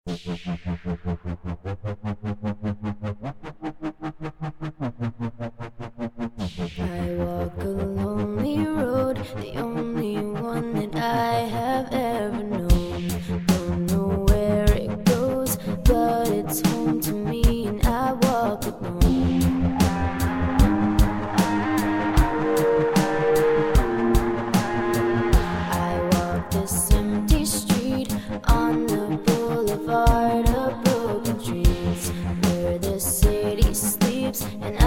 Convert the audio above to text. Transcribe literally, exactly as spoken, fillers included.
I walk a lonely road, the only one that I have ever known. Don't know where it goes, but it's home to me, and I walk alone. I walk this empty street on the boulevard of broken dreams, where the city sleeps and